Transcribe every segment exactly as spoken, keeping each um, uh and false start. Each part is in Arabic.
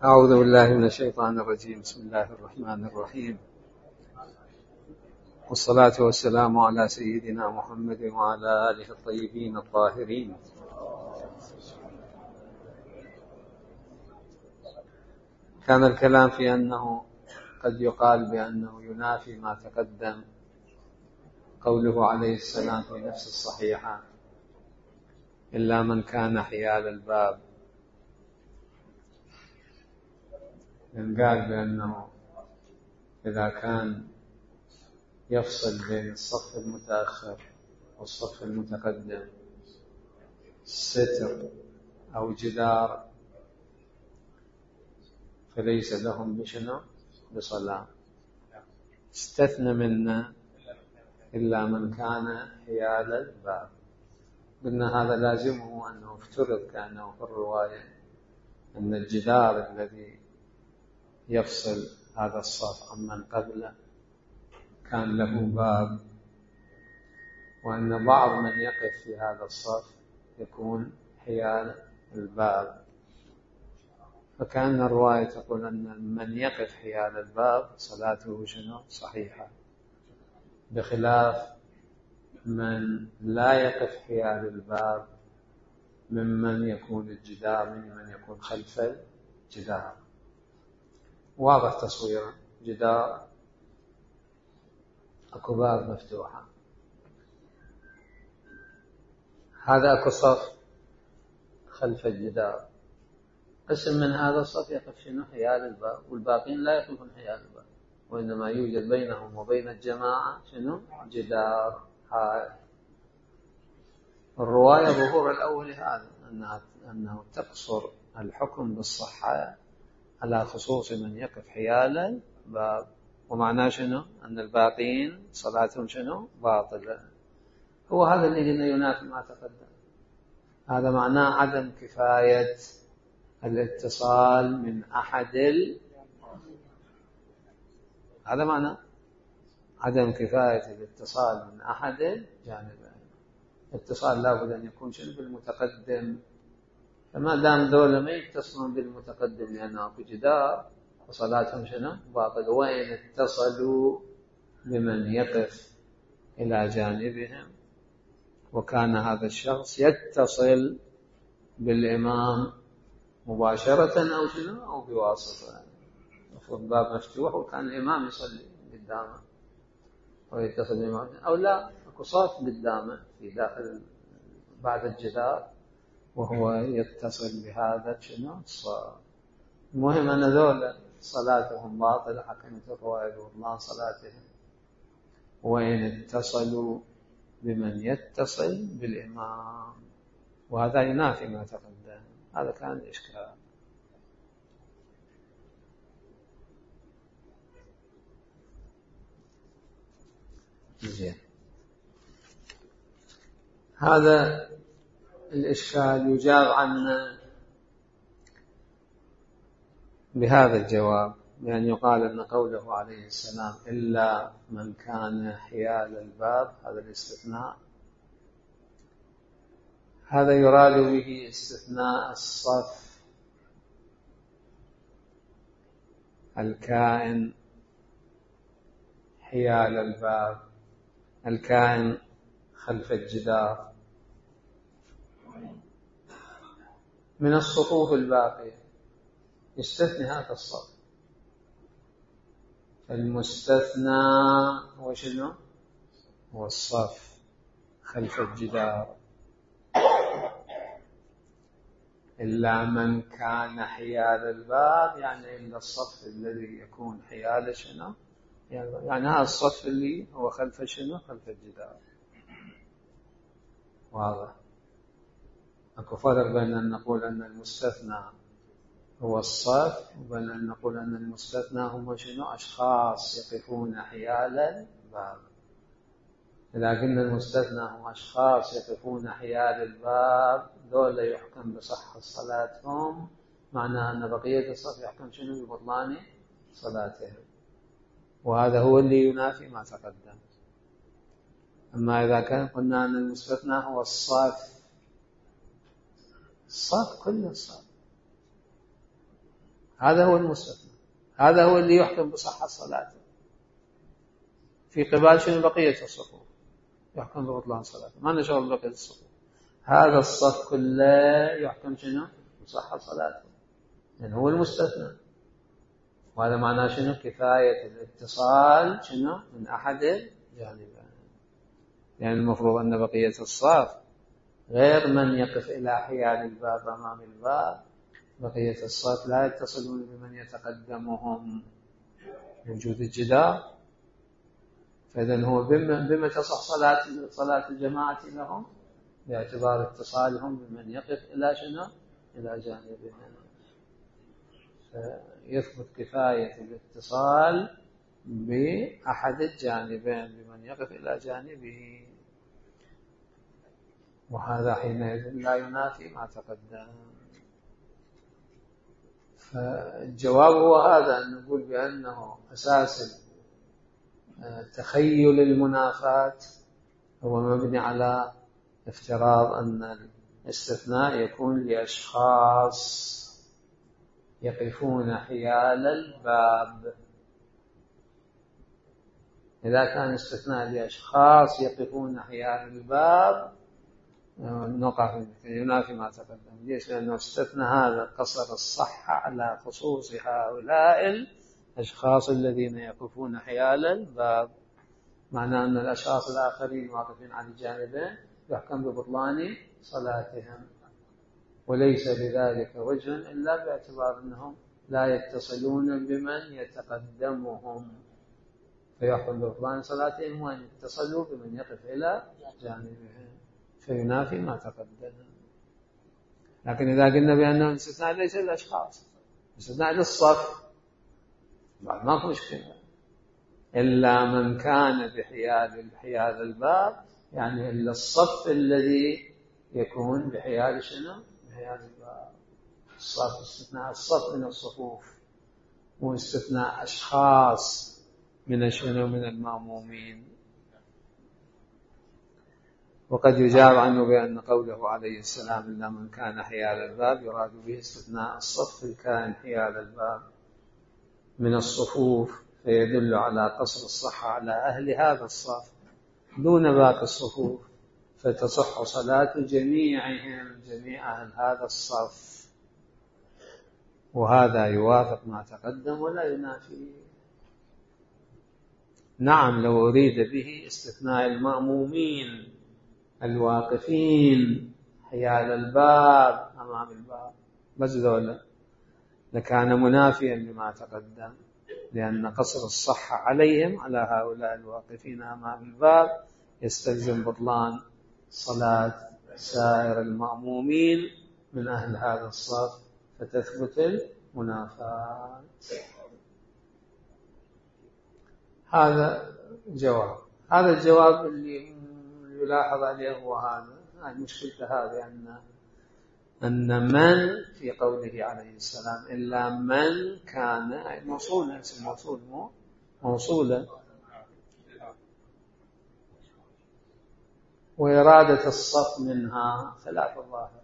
أعوذ بالله من الشيطان الرجيم. بسم الله الرحمن الرحيم، والصلاة والسلام على سيدنا محمد وعلى آله الطيبين الطاهرين. كان الكلام في أنه قد يقال بأنه ينافي ما تقدم قوله عليه السلام في نفس الصحيحة: إلا من كان حيال الباب. قال بأنه إذا كان يفصل بين الصف المتأخر والصف المتقدم ستر أو جدار فليس لهم بشنو بصلاة. استثنى منا إلا من كان حيال الباب. قلنا هذا لازمه أنه افترض كأنه في الرواية أن الجدار الذي يفصل هذا الصف عمن قبله كان له باب، وأن بعض من يقف في هذا الصف يكون حيال الباب. فكان الرواية تقول أن من يقف حيال الباب صلاته شنو صحيحة، بخلاف من لا يقف حيال الباب ممن يكون الجدار ممن يكون خلف الجدار. واضح تصويره؟ جدار، أكو باب مفتوحة، هذا أكو صف خلف الجدار، قسم من هذا الصف يقف شنو حيال الباب، والباقين لا يقفون حيال الباب، وإنما يوجد بينهم وبين الجماعة شنو جدار. هاي الرواية ظهور الأول هذا أنها أنه تقصر الحكم بالصحة على خصوص من يقف حيال الباب، ومعناه شنو أن الباقين صلاتهم شنو باطلة. هو هذا اللي قلنا ينافي ما تقدم. هذا معناه عدم كفاية الاتصال من أحد ال... هذا معناه عدم كفاية الاتصال من أحد الجانبين. الاتصال لابد أن يكون شنو بالمتقدم، فما دام دولة ما يتصلون بالمتقدم لأنه في جدار وصلاتهم شنو باطل. وإن اتصلوا بمن يقف إلى جانبهم وكان هذا الشخص يتصل بالإمام مباشرة أو شنو أو بواسطة، الباب مفتوح وكان الإمام يصلي قدامه ويتصل بالإمام، أو لا أكو صف قدامه في داخل بعد الجدار وهو يتصل بهذا شنو الصف. المهم أن ذولا صلاتهم باطلة حكمت الرواية ببطلان صلاتهم وإن اتصلوا بمن يتصل بالإمام، وهذا ينافي ما تقدم. هذا كان الإشكال. زين، هذا الإشكال يجاب عنه بهذا الجواب، بأن يقال أن قوله عليه السلام إلا من كان حيال الباب، هذا الاستثناء هذا يراد به استثناء الصف الكائن حيال الباب، الكائن خلف الجدار، من الصفوف الباقية. يستثني هذا الصف. المستثنى هو شنو؟ هو الصف خلف الجدار. إلا من كان حيال الباب يعني إلا الصف الذي يكون حيال شنو؟ يعني هذا الصف اللي هو خلف شنو؟ خلف الجدار. واضح؟ أكو فرق بين أن نقول أن المستثنى هو الصف وبين أن نقول أن المستثنى هم شنو؟ أشخاص يقفون حيال الباب. إذا قلنا المستثنى هم أشخاص يقفون حيال الباب، دول يحكم بصحة صلاتهم، معناه أن بقية الصف يحكم شنو؟ ببطلان صلاتهم، وهذا هو اللي ينافي ما تقدم. أما إذا كان قلنا أن المستثنى هو الصف، الصف كل الصف، هذا هو المستثنى، هذا هو اللي يحكم بصحة صلاته. في قبال شنو؟ بقية الصفوف يحكم ببطلان صلاته، ما نشغل بقية الصفوف. هذا الصف كله يحكم شنو؟ بصحة صلاته، يعني هو المستثنى. وهذا معناه شنو؟ كفاية الاتصال شنو؟ من أحد الجانبين. يعني المفروض أن بقية الصف غير من يقف إلى حيال الباب أمام الباب، بقية الصف لا يتصلون بمن يتقدمهم وجود الجدار. فإذن هو بما تصح صلاة صلاة الجماعة لهم؟ باعتبار اتصالهم بمن يقف إلى شنو؟ إلى جانبهم. فيثبت كفاية الاتصال بأحد الجانبين بمن يقف إلى جانبه، وهذا حينئذ لا ينافي ما تقدم. فالجواب هو هذا، أن نقول بأنه أساس تخيل المنافاة هو مبني على افتراض أن الاستثناء يكون لأشخاص يقفون حيال الباب. إذا كان استثناء لأشخاص يقفون حيال الباب نقع ينافي ما تقدم. ليش؟ لأنه استثنى هذا قصر الصحة على خصوص هؤلاء الأشخاص الذين يقفون حيال الباب، معناه أن الأشخاص الآخرين واقفين على الجانبين يحكم ببطلان صلاتهم، وليس بذلك وجه إلا باعتبار أنهم لا يتصلون بمن يتقدمهم، فيحكم ببطلان صلاتهم وأن يتصلوا بمن يقف إلى جانبهم، فينافي ما تقدم. لكن إذا قلنا بأنه استثناء ليس للأشخاص، استثناء للصف، بعد ما في مشكلة، إلا من كان بحيال بحيال الباب، يعني إلا الصف الذي يكون بحيال شنو؟ بحيال الباب. الصف استثناء الصف من الصفوف، واستثناء أشخاص من شنو؟ من المأمومين. وقد يجاب عنه بأن قوله عليه السلام إلا من كان حيال الباب يراد به استثناء الصف الكائن حيال الباب من الصفوف، فيدل على قصر الصحة على أهل هذا الصف دون باقي الصفوف، فتصح صلاة جميعهم جميع أهل هذا الصف. وهذا يوافق ما تقدم ولا ينافي. نعم لو أريد به استثناء المأمومين الواقفين حيال الباب أمام الباب بس ذولا لكان منافيا لما تقدم، لأن قصر الصحة عليهم على هؤلاء الواقفين أمام الباب يستلزم بطلان صلاة سائر المأمومين من أهل هذا الصف، فتثبت المنافاة. هذا جواب. هذا الجواب اللي يلاحظ عليه هو هذا، المشكلة هذه أن أن من في قوله عليه السلام إلا من كان موصولا، اسم موصول مو موصولا، وإرادة الصف منها خلاف الظاهر.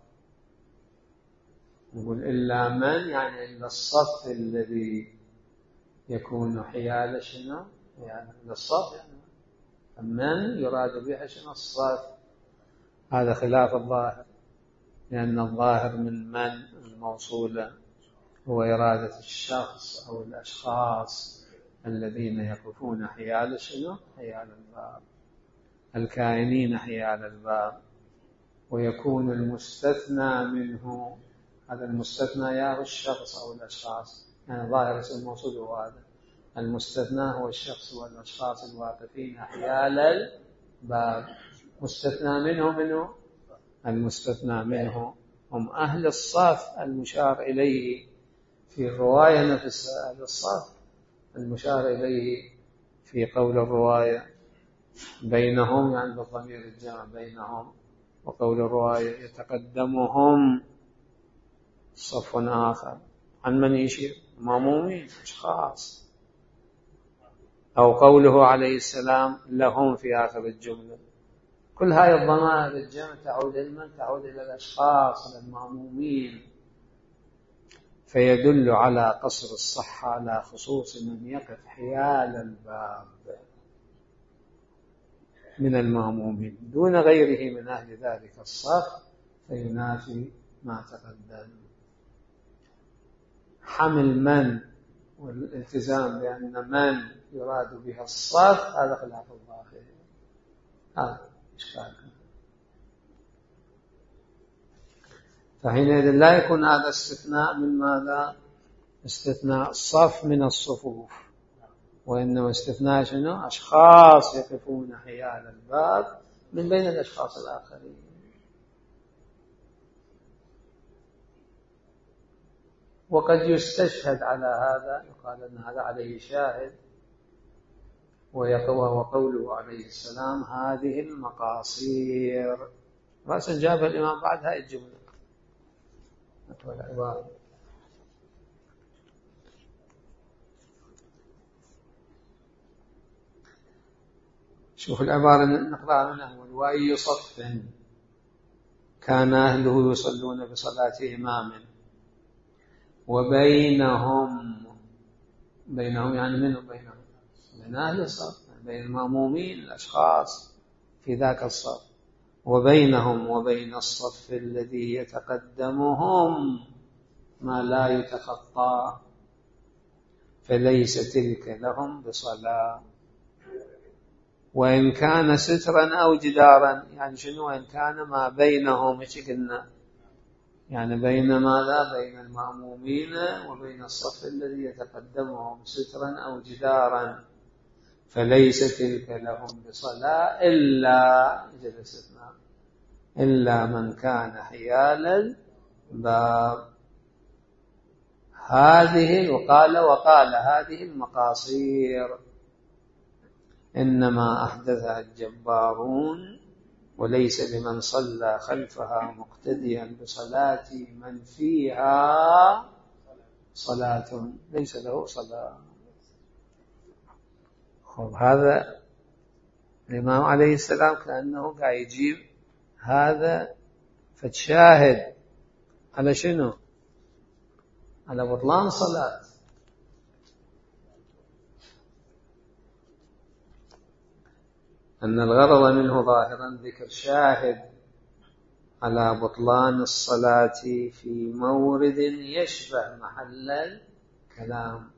نقول إلا من يعني إلا الصف الذي يكون حيال شنو؟ يعني الصف، يعني من يراد بها شنو؟ الصف. هذا خلاف الظاهر، لأن الظاهر من من الموصولة هو إرادة الشخص أو الأشخاص الذين يقفون حيال شنو؟ حيال الباب، الكائنين حيال الباب. ويكون المستثنى منه، هذا المستثنى يا الشخص أو الأشخاص، يعني ظاهر اسم الموصول هو هذا، المستثنى هو الشخص والأشخاص الواقفين حيال الباب. مستثنى منه منه المستثنى منه هم أهل الصف المشار إليه في الرواية نفسها. أهل الصف المشار إليه في قول الرواية بينهم، يعني بالضمير الجمع بينهم، وقول الرواية يتقدمهم صف آخر. عن من يشير؟ مأمومين أشخاص. أو قوله عليه السلام لهم في آخر الجملة. كل هاي الضمائر الجمع تعود لمن؟ تعود إلى الأشخاص، إلى المأمومين. فيدل على قصر الصحة على خصوص من يقف حيال الباب من المأمومين دون غيره من أهل ذلك الصف، فينافي ما تقدم. حمل من والالتزام بأن من يراد بها الصف هذا خلاف الظاهر، هذا إشكال. فحينئذ لا يكون هذا استثناء من ماذا؟ استثناء الصف من الصفوف، وإنما استثناء شنو؟ أشخاص يقفون حيال الباب من بين الأشخاص الآخرين. وقد يستشهد على هذا، يقال أن هذا عليه شاهد، وهو قوله عليه السلام هذه المقاصير. رأسا جاب الإمام بعد هاي الجملة والعبارة. شوف العبارة نقرأها من أول: وأي صف كان أهله يصلون بصلاة إمام وبينهم، بينهم يعني منهم بينهم بين أهل الصف، بين المأمومين الأشخاص في ذاك الصف، وبينهم وبين الصف الذي يتقدمهم ما لا يتخطى، فليس تلك لهم بصلاة. وإن كان سترا أو جدارا، يعني شنو وإن كان ما بينهم، ايش قلنا؟ يعني بين ماذا؟ بين المأمومين وبين الصف الذي يتقدمهم سترا أو جدارا، فليس تلك لهم بصلاة إلا جلستنا إلا من كان حيال الباب. هذه وقال وقال هذه المقاصير إنما أحدثها الجبارون، وليس لمن صلى خلفها مقتديا بصلاة من فيها صلاة ليس له صلاة. خب هذا الإمام عليه السلام كأنه قاعد يجيب هذا فتشاهد على شنو؟ على بطلان صلاة. أن الغرض منه ظاهرا ذكر شاهد على بطلان الصلاة في مورد يشبه محل الكلام.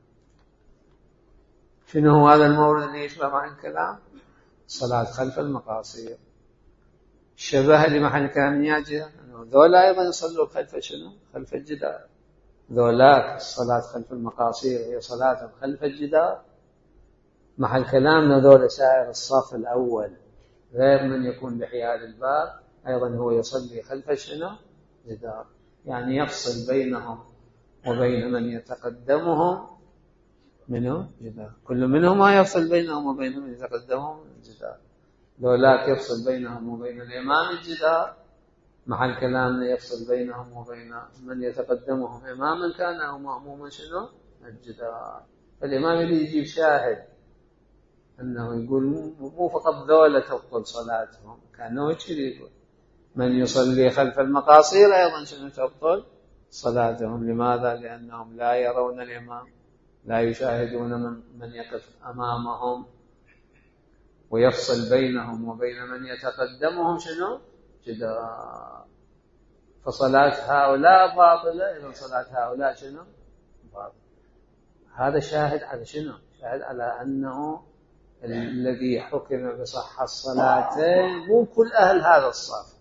شنو هو هذا المورد اللي يشبه محل الكلام؟ صلاة خلف المقاصير. شبه لمحل الكلام ياجه ذولا أيضا يصلوا خلف شنو؟ خلف الجدار. ذولاك الصلاة خلف المقاصير هي صلاة خلف الجدار. محل كلامنا ذول سائر الصف الأول غير من يكون بحيال الباب أيضا هو يصلي خلف شنو؟ جدار. يعني يفصل بينهم وبين من يتقدمهم منه جدار. كل منهم ما يفصل بينهم وبين من يتقدمهم جدار. ذولاك يفصل بينهم وبين الإمام الجدار. محل كلامنا يفصل بينهم وبين من يتقدمهم إماما كان أو مأموما شنو؟ الجدار. فالإمام اللي يجيب شاهد أنه يقول مو فقط ذولا تبطل صلاتهم، كأنه يقول من يصلي خلف المقاصير أيضا شنو تبطل صلاتهم. لماذا؟ لأنهم لا يرون الإمام، لا يشاهدون من, من يقف أمامهم، ويفصل بينهم وبين من يتقدمهم شنو؟ جدار. فصلاة هؤلاء باطلة، إذن صلاة هؤلاء شنو؟ باطلة. هذا شاهد على شنو؟ شاهد على أنه الذي حكم بصحة الصلاتين مو كل أهل هذا الصف،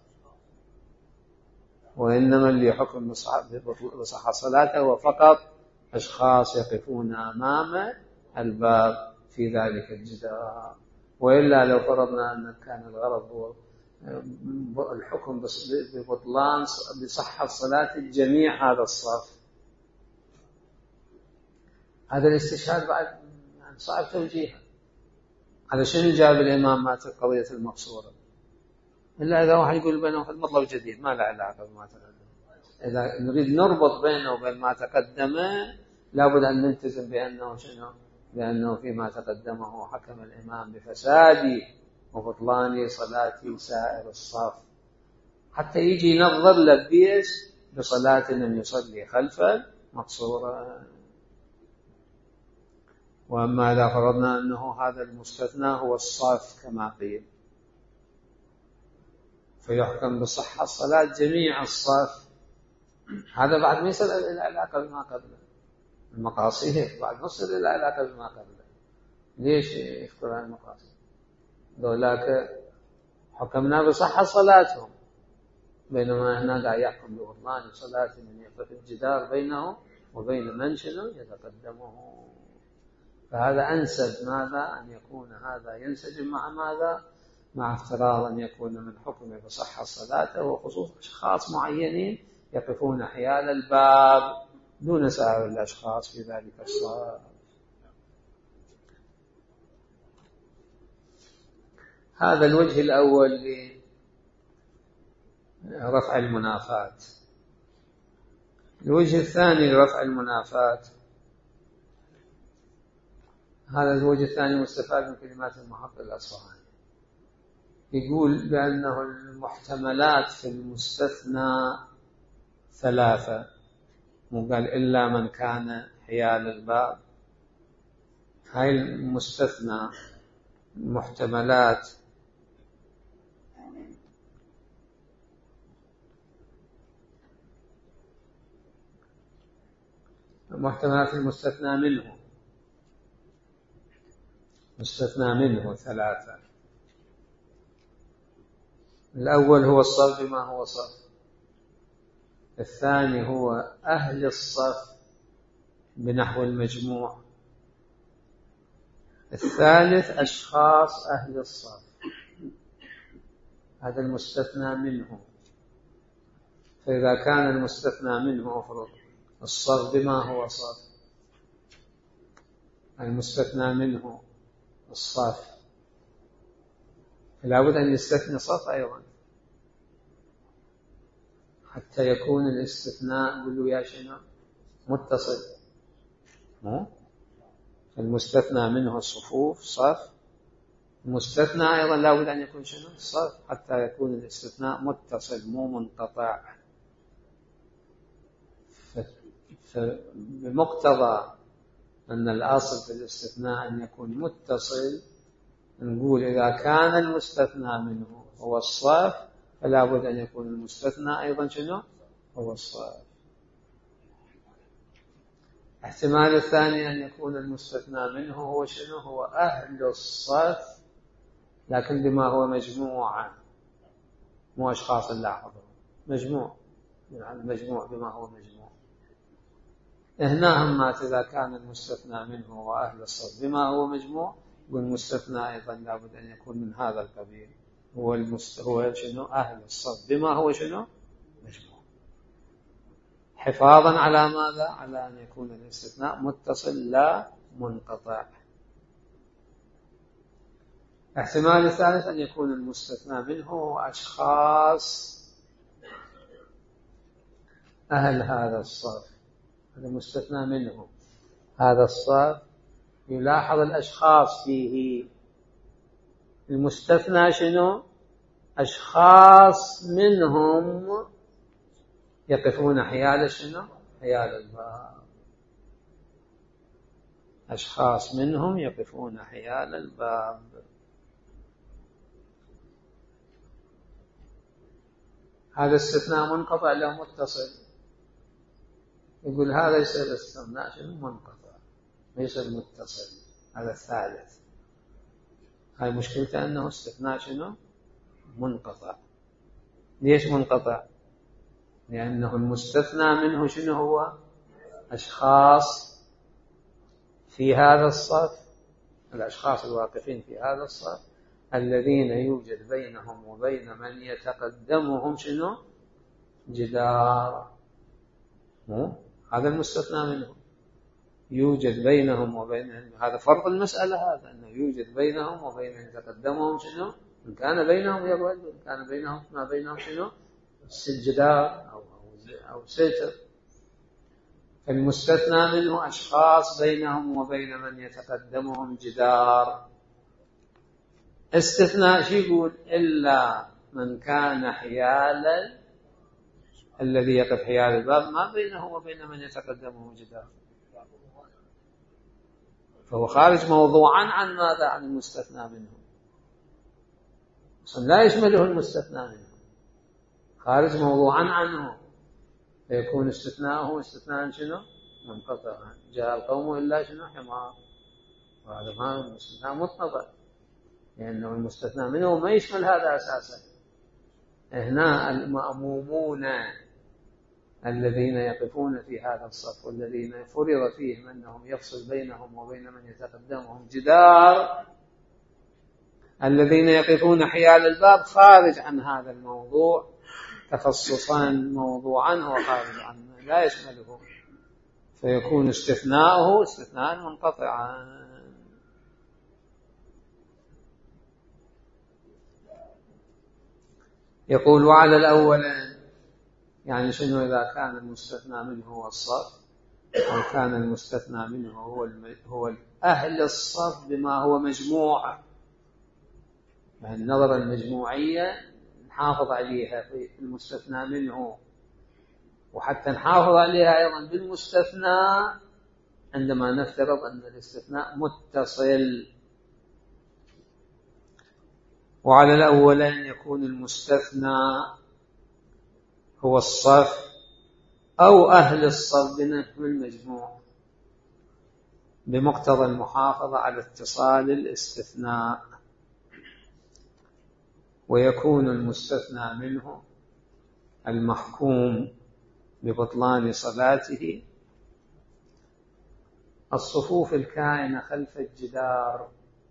وإنما اللي حكم بصحة الصلاة هو فقط أشخاص يقفون أمام الباب في ذلك الجدار. وإلا لو فرضنا أن كان الغرض هو الحكم ببطلان بصحة صلاة الجميع هذا الصف، هذا الاستشهاد بعد صعب توجيهه. على شنو جاب الإمام مات قضية المقصورة؟ إلا إذا واحد يقول بينهم في المطلب جديد ما له علاقة بما تقدم. إذا نريد نربط بينه وبين ما تقدم لابد أن نلتزم بأنه شنو؟ بأنه فيما تقدمه حكم الإمام بفساد وبطلان صلاة سائر الصف، حتى يجي ينظر لبيس بصلاة من يصلي خلف مقصورة. وأما إذا فرضنا أنه هذا المستثنى هو الصرف كما قيل، فيحكم بصحة صلاة جميع الصرف. هذا بعد ما يصل إلى العلاقة بما قبله، المقاصد هيك بعد نصل إلى العلاقة بما قبله. ليش يذكر المقاصد؟ دولاك حكمنا بصحة صلاتهم، بينما هنا قاعد يحكم ببطلان صلاة من يقف الجدار بينه وبين من شنو يتقدمه. فهذا أنسب ماذا أن يكون هذا ينسجم مع ماذا؟ مع افتراض أن يكون من حكمه بصحة صلاته وخصوص أشخاص معينين يقفون حيال الباب دون سائر الأشخاص في ذلك الصلاة. هذا الوجه الأول لرفع المنافاة. الوجه الثاني لرفع المنافاة، هذا الوجه الثاني مستفاد من كلمات المحقق الأصفهاني، يقول بأنه المحتملات في المستثنى ثلاثة، مو قال إلا من كان حيال الباب. هاي المستثنى المحتملات المحتملات المستثنى منه مستثنى منه ثلاثة. الأول هو الصرف بما هو صرف، الثاني هو أهل الصرف بنحو المجموع، الثالث أشخاص أهل الصرف. هذا المستثنى منه. فإذا كان المستثنى منه أفرض الصرف بما هو صرف، المستثنى منه الصرف، لا بد أن يستثني صرف أيضا حتى يكون الاستثناء قلوا يا شنو متصل. المستثنى منه الصفوف صرف، المستثنى أيضا لا بد أن يكون شنو صرف حتى يكون الاستثناء متصل مو منقطع. فبمقتضى أن الأصل في الاستثناء أن يكون متصل، نقول إذا كان المستثنى منه هو الصرف فلا بد أن يكون المستثنى أيضا شنو هو الصرف. احتمال الثاني أن يكون المستثنى منه هو شنو هو أهل الصرف، لكن بما هو مجموعة مو أشخاص لاحظوا مجموع، يعني مجموع بما هو مجموع. هنا هم إذا كان المستثنى منه هو أهل الصرف بما هو مجموع، والمستثنى أيضا لابد أن يكون من هذا القبيل، هو المست... هو شنو أهل الصرف بما هو شنو مجموع، حفاظا على ماذا؟ على أن يكون الاستثناء متصل لا منقطع. احتمال الثالث أن يكون المستثنى منه هو أشخاص أهل هذا الصرف. هذا مستثنى منه هذا الصرف، يلاحظ الأشخاص فيه. المستثنى شنو أشخاص منهم يقفون حيال شنو حيال الباب، أشخاص منهم يقفون حيال الباب. هذا استثناء منقطع له متصل، يقول هذا يصير استثناء شنو منقطع ما يصير متصل. هذا الثالث، هاي مشكلته أنه استثناء شنو منقطع. ليش منقطع؟ لأنه المستثنى منه شنو هو أشخاص في هذا الصف، الأشخاص الواقفين في هذا الصف الذين يوجد بينهم وبين من يتقدمهم شنو جدار. هذا المستثنى منه يوجد بينهم وبين، هذا فرض المسألة، هذا أنه يوجد بينهم وبين من يتقدمهم شنو إن كان بينهم يقعد، إن كان بينهم ما بينهم شنو الجدار أو أو ستر. فالمستثنى منه أشخاص بينهم وبين من يتقدمهم جدار. استثناء شو يقول؟ إلا من كان حيال الذي يقف حيال الباب ما بينه وبين من يتقدمه جدار، فهو خارج موضوعا عن ماذا؟ عن المستثنى منه، أصلا لا يشمله المستثنى منه، خارج موضوعا عنه، فيكون استثناءه استثناء شنو؟ منقطعا. جاء القوم إلا شنو؟ حمار، وهذا ما المستثنى مطلقا، لأنه المستثنى منه ما يشمل هذا أساسا. هنا المأمومون الذين يقفون في هذا الصف والذين فرض فيهم أنهم يفصل بينهم وبين من يتقدمهم جدار، الذين يقفون حيال الباب خارج عن هذا الموضوع تخصصا موضوعا هو خارج عنه لا يشمله، فيكون استثناؤه استثناء منقطعا. يقول وعلى الأولين، يعني شنو؟ إذا كان المستثنى منه هو الصف، أو كان المستثنى منه هو هو أهل الصف بما هو مجموعة، يعني النظرة المجموعية نحافظ عليها في المستثنى منه، وحتى نحافظ عليها أيضا بالمستثنى عندما نفترض أن الاستثناء متصل. وعلى الأولين يكون المستثنى هو الصف أو أهل الصف بنحو المجموع بمقتضى المحافظة على اتصال الاستثناء، ويكون المستثنى منه المحكوم ببطلان صلاته الصفوف الكائنة خلف الجدار.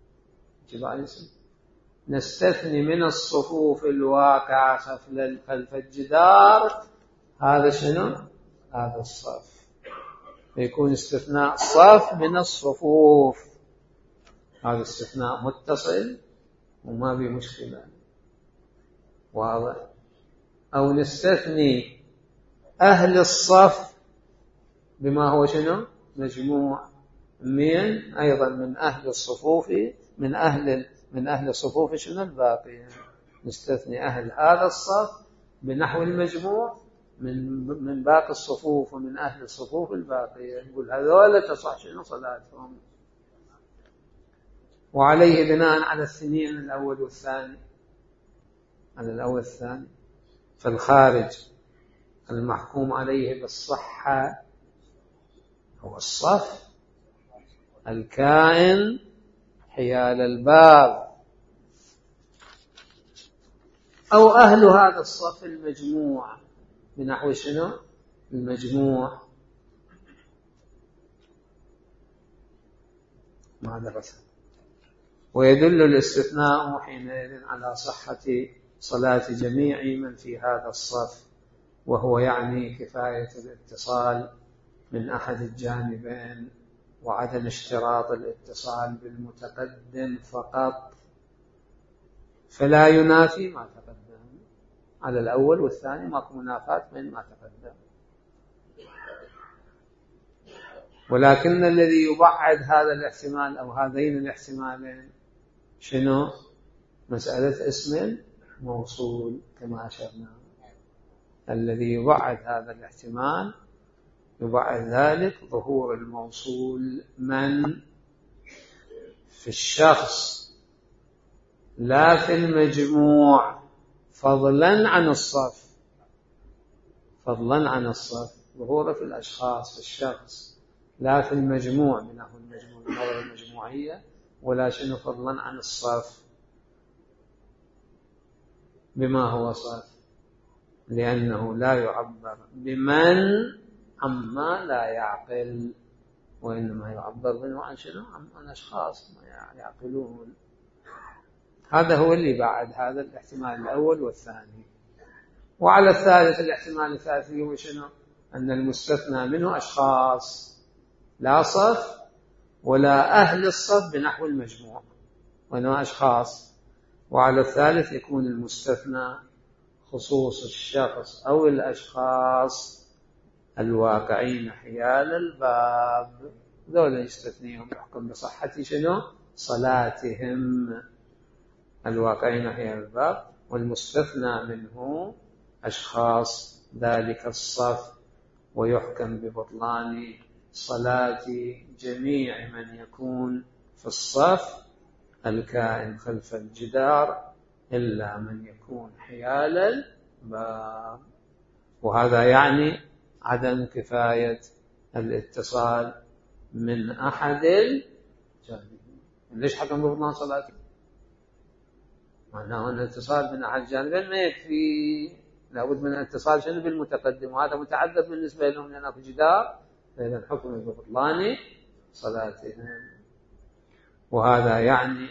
نستثني من الصفوف الواقعة خلف الجدار هذا شنو؟ هذا الصف، فيكون استثناء صف من الصفوف، هذا استثناء متصل وما به مشكلة، واضح؟ أو نستثني أهل الصف بما هو شنو؟ مجموع من أيضا من أهل الصفوف، من أهل من أهل الصفوف شنو الباقي، نستثني أهل هذا الصف بنحو المجموع من من باقي الصفوف ومن أهل الصفوف الباقية، نقول هذول تصح شنو صلاتهم. وعليه بناء على الثنين الأول والثاني، على الأول والثاني، فالخارج المحكوم عليه بالصحة هو الصف الكائن حيال الباب، أو أهل هذا الصف المجموع بنحو شنو؟ المجموع ما درسه. ويدل الاستثناء حينئذ على صحة صلاة جميع من في هذا الصف، وهو يعني كفاية الاتصال من أحد الجانبين وعدم اشتراط الاتصال بالمتقدم فقط، فلا ينافي ما تقدم. على الأول والثاني ماكو منافاة من ما تقدم، ولكن الذي يبعد هذا الاحتمال أو هذين الاحتمالين شنو؟ مسألة اسم موصول كما أشرنا، الذي يبعد هذا الاحتمال يبعد ذلك ظهور الموصول من في الشخص لا في المجموع، فضلا عن الصف، فضلا عن الصف، ظهوره في الأشخاص في الشخص لا في المجموع منه المجموع النظرة المجموعية، ولا شنو فضلا عن الصف بما هو صف، لأنه لا يعبر بمن عما لا يعقل، وإنما يعبر منه عن شنو؟ عن أشخاص يعقلون. هذا هو اللي بعد هذا الاحتمال الأول والثاني. وعلى الثالث الاحتمال الثالث هو شنو؟ أن المستثنى منه أشخاص لا صف ولا أهل الصف بنحو المجموع، وإنما أشخاص. وعلى الثالث يكون المستثنى خصوص الشخص أو الأشخاص الواقعين حيال الباب، ذولا يستثنيهم يحكم بصحة شنو؟ صلاتهم، الواقعين حيال الباب، والمستثنى منه أشخاص ذلك الصف، ويحكم ببطلان صلاة جميع من يكون في الصف الكائن خلف الجدار إلا من يكون حيال الباب. وهذا يعني عدم كفاية الاتصال من أحد الجانبين. ليش حكم ببطلان صلاته؟ معناه أن الاتصال من أحد الجانبين ما يكفي، لابد من الاتصال شنو بالمتقدم، وهذا متعذر بالنسبة لهم لأنه في جدار، فإذا حكم ببطلان صلاتهم. وهذا يعني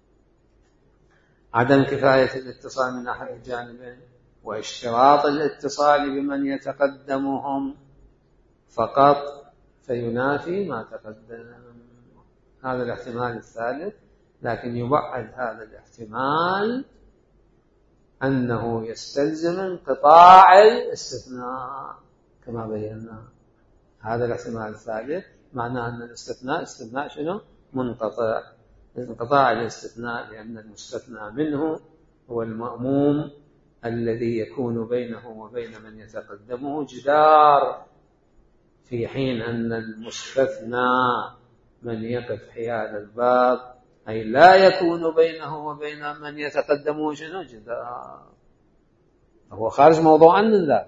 عدم كفاية الاتصال من أحد الجانبين، واشتراط الاتصال بمن يتقدمهم فقط فينافي ما تقدم. هذا الاحتمال الثالث، لكن يبعد هذا الاحتمال أنه يستلزم انقطاع الاستثناء كما بينا. هذا الاحتمال الثالث معناه أن الاستثناء استثناء شنو؟ منقطع. انقطاع الاستثناء لأن المستثنى منه هو المأموم الذي يكون بينه وبين من يتقدمه جدار، في حين أن المستثنى من يقف حيال الباب أي لا يكون بينه وبين من يتقدمه شنو؟ جدار، هو خارج موضوعا من ذاك.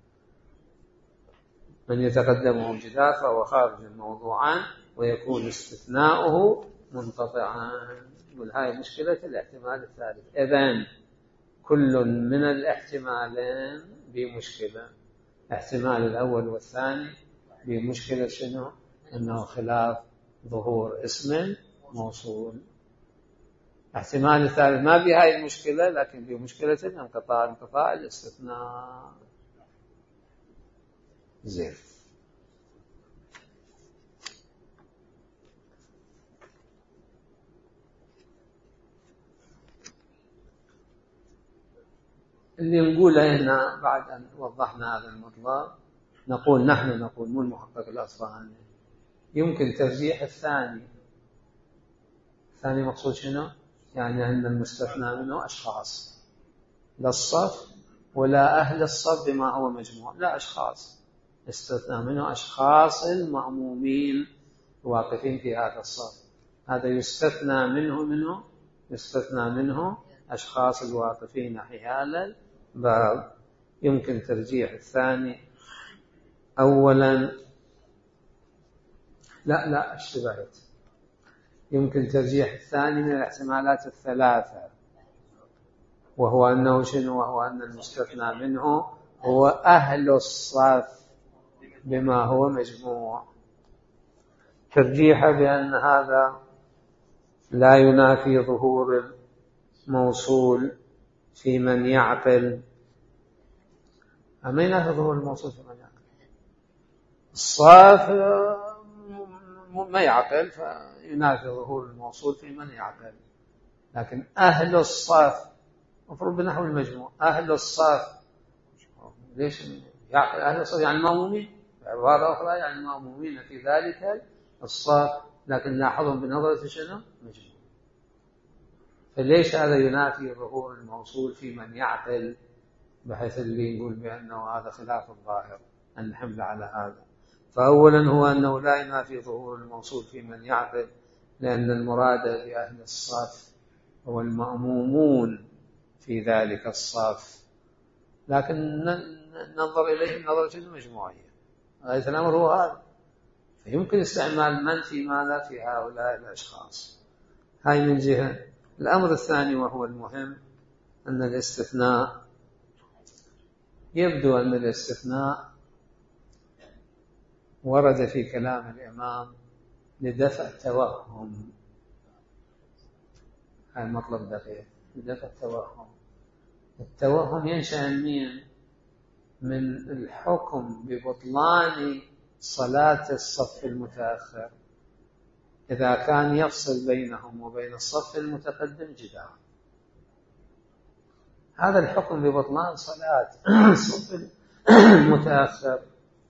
من يتقدمه جدار فهو خارج الموضوعا ويكون استثناؤه منقطعا. والهاي مشكلة الاحتمال الثالث. إذن كل من الاحتمالين بمشكلة. الاحتمال الأول والثاني بمشكلة شنو؟ أنه خلاف ظهور اسم موصول. احتمال الثالث ما بهاي المشكلة، لكن بمشكلة انقطاع انقطاع الاستثناء. زين. اللي نقوله هنا بعد أن وضحنا هذا المطلب، نقول نحن نقول مو المحقق الأصفهاني يمكن ترجيح الثاني. الثاني مقصود شنو؟ يعني أن المستثنى منه أشخاص، لا الصف ولا أهل الصف بما هو مجموع، لا أشخاص. استثنى منه أشخاص المأمومين واقفين في هذا الصف، هذا يستثنى منه منه يستثنى منه أشخاص الواقفين حيال الباب. يمكن ترجيح الثاني أولا، لا لا اشتبهت، يمكن ترجيح الثاني من الاحتمالات الثلاثة، وهو أنه شنو؟ وهو أن المستثنى منه هو أهل الصف بما هو مجموع. ترجيح بأن هذا لا ينافي ظهور الموصول في من يعقل. أما ينافي ظهور الموصول في من يعقل؟ الصف ما يعقل فينافي ظهور الموصول في من يعقل، لكن أهل الصف مفروض بنحو المجموع. أهل الصف ليش يعقل؟ أهل الصف يعني المأمومين، بعبارة أخرى يعني المأمومين في ذلك الصف، لكن لاحظهم بنظرة شنو؟ مجموع. فليش هذا ينافي ظهور الموصول في من يعقل، بحيث اللي يقول بأنه هذا خلاف الظاهر أن الحمل على هذا. فأولا هو أنه لا ينافي ظهور الموصول في من يعقل، لأن المراد بأهل الصف هو المأمومون في ذلك الصف، لكن ننظر إليه نظرة المجموعية. غاية الأمر هو هذا، فيمكن استعمال من في ماذا في هؤلاء الأشخاص. هاي من جهة. الأمر الثاني وهو المهم أن الاستثناء، يبدو أن الاستثناء ورد في كلام الإمام لدفع التوهم. هذا مطلب دقيق، لدفع التوهم. التوهم ينشأ من من الحكم ببطلان صلاة الصف المتأخر إذا كان يفصل بينهم وبين الصف المتقدم جدار. هذا الحكم ببطلان صلاة الصف المتأخر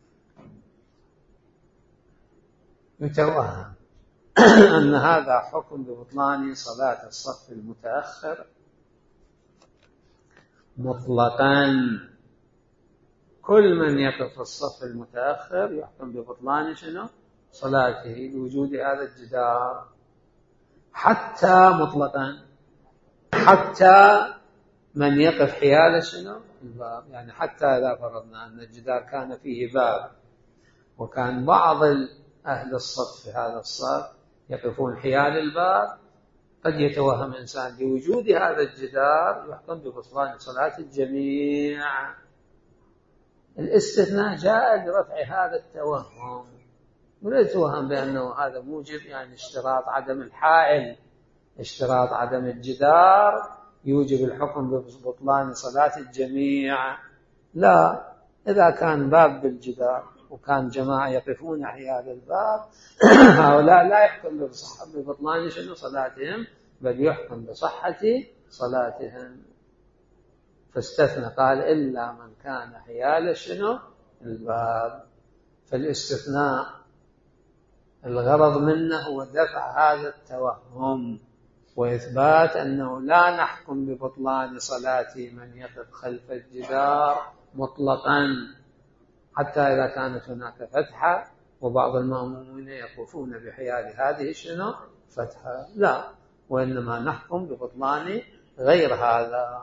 يتوهم أن هذا حكم ببطلان صلاة الصف المتأخر مطلقا، كل من يقف في الصف المتأخر يحكم ببطلان شنو؟ صلاته لوجود هذا الجدار، حتى مطلقا، حتى من يقف حيال شنو؟ الباب. يعني حتى إذا فرضنا أن الجدار كان فيه باب وكان بعض أهل الصف في هذا الصف يقفون حيال الباب، قد يتوهم إنسان لوجود هذا الجدار يحكم ببطلان صلاة الجميع. الاستثناء جاء لرفع هذا التوهم، ولا يتوهم بأنه هذا موجب يعني اشتراط عدم الحائل، اشتراط عدم الجدار يوجب الحكم ببطلان صلاة الجميع. لا، إذا كان باب بالجدار وكان جماعة يقفون حيال الباب هؤلاء لا يحكم ببطلان شنو صلاتهم، بل يحكم بصحة صلاتهم. فاستثنى قال إلا من كان حيال شنو الباب. فالاستثناء الغرض منه هو دفع هذا التوهم وإثبات أنه لا نحكم ببطلان صلاة من يقف خلف الجدار مطلقا، حتى إذا كانت هناك فتحة وبعض المأمومين يقفون بحيال هذه شنو فتحة، لا، وإنما نحكم ببطلان غير هذا.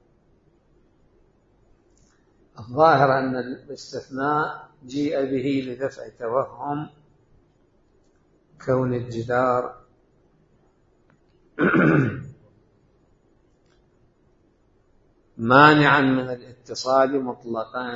الظاهر أن الاستثناء جيء به لدفع توهم كون الجدار مانعا من الاتصال مطلقا.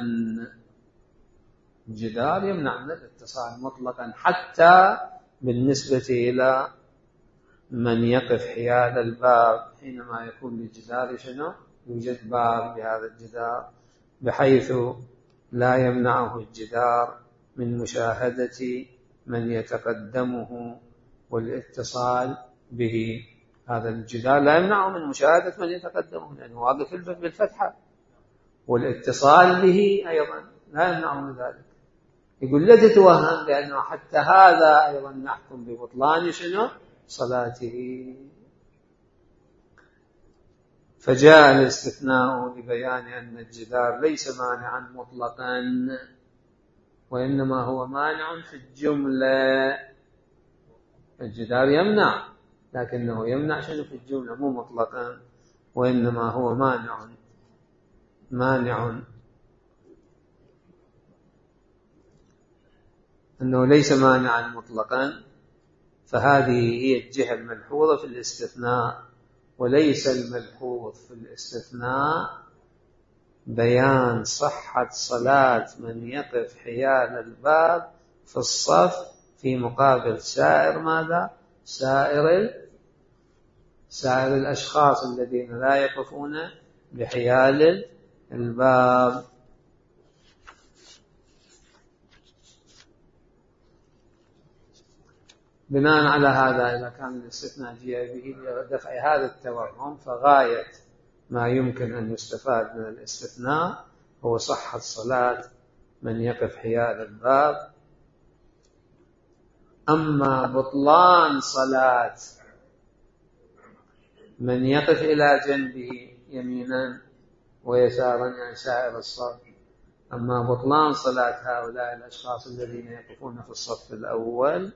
الجدار يمنع من الاتصال مطلقا حتى بالنسبة إلى من يقف حيال الباب، حينما يكون للجدار شنو يوجد باب بهذا الجدار، بحيث لا يمنعه الجدار من مشاهدة من يتقدمه والاتصال به. هذا الجدار لا يمنعه من مشاهدة من يتقدمه لأنه واقف بالفتحة، والاتصال به أيضا لا يمنعه من ذلك. يقول لا تتوهم بأنه حتى هذا أيضا نحكم ببطلان شنو صلاته. فجاء الاستثناء لبيان أن الجدار ليس مانعا مطلقا، وإنما هو مانع في الجملة. الجدار يمنع، لكنه يمنع شنو في الجملة، مو مطلقا، وإنما هو مانع مانع أنه ليس مانعا مطلقا. فهذه هي الجهة الملحوظة في الاستثناء، وليس الملحوظ في الاستثناء بيان صحة صلاة من يقف حيال الباب في الصف في مقابل سائر ماذا؟ سائر سائر الأشخاص الذين لا يقفون بحيال الباب. بناء على هذا إذا كان الاستثناء جاء به لدفع هذا التوهم، فغاية ما يمكن أن يستفاد من الاستثناء هو صحة صلاة من يقف حيال الباب. أما بطلان صلاة من يقف إلى جنبه يمينا ويسارا يعني سائر الصف، أما بطلان صلاة هؤلاء الأشخاص الذين يقفون في الصف الأول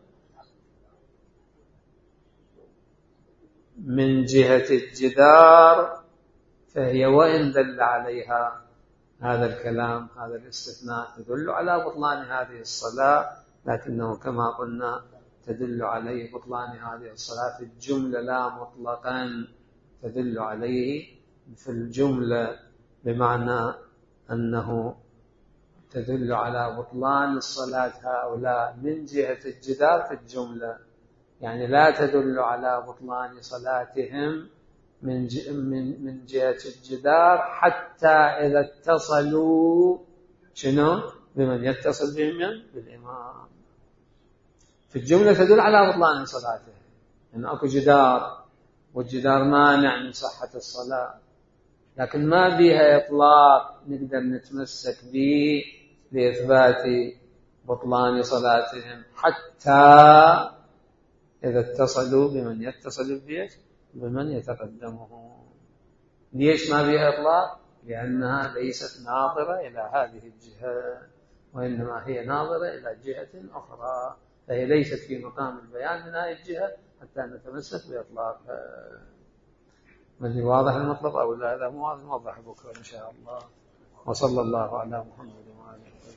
من جهة الجدار، فهي وإن دل عليها هذا الكلام هذا الاستثناء تدل على بطلان هذه الصلاة، لكنه كما قلنا تدل عليه بطلان هذه الصلاة في الجملة لا مطلقا، تدل عليه في الجملة بمعنى أنه تدل على بطلان الصلاة هؤلاء من جهة الجدار في الجملة، يعني لا تدل على بطلان صلاتهم من من من جهة الجدار حتى إذا اتصلوا شنو بمن يتصل بهم بالإمام. في الجملة تدل على بطلان صلاته، إن أكو جدار والجدار مانع من صحة الصلاة، لكن ما بها إطلاق نقدر نتمسك به لإثبات بطلان صلاتهم حتى إذا اتصلوا بمن يتصل به بمن يتقدمه. ليش ما بها إطلاق؟ لأنها ليست ناظرة إلى هذه الجهة، وإنما هي ناظرة إلى جهة أخرى، فهي ليست في مقام البيان من هذه الجهة حتى نتمسك بإطلاقها. من واضح المطلب أو لا؟ هذا مو واضح، بكرة إن شاء الله. وصلى الله على محمد وآله.